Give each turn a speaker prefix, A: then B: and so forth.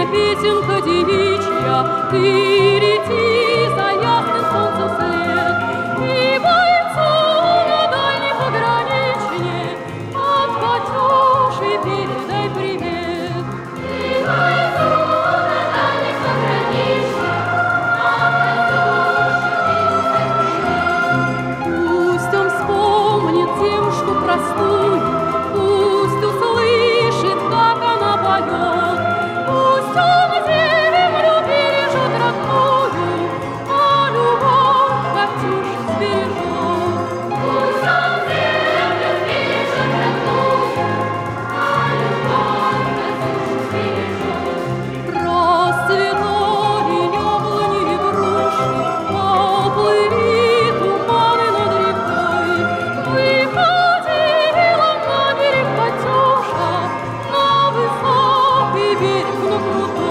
A: песенка девичья, ты лети за ясным солнцем вслед, и бойцу на дальней пограничье от Катюши передай привет. И бойцу на дальней пограничье от Катюши передай привет. Пусть он вспомнит девушку простую, пусть услышит, как она поет, пусть он землю бережет родную, а любовь Катюши сбережет. Пусть он землю бережет родную, а любовь Катюши сбережет. Расцветали яблони и груши, поплыли туманы над рекой, выходила на берег Катюша, на высокий берег, на крутой.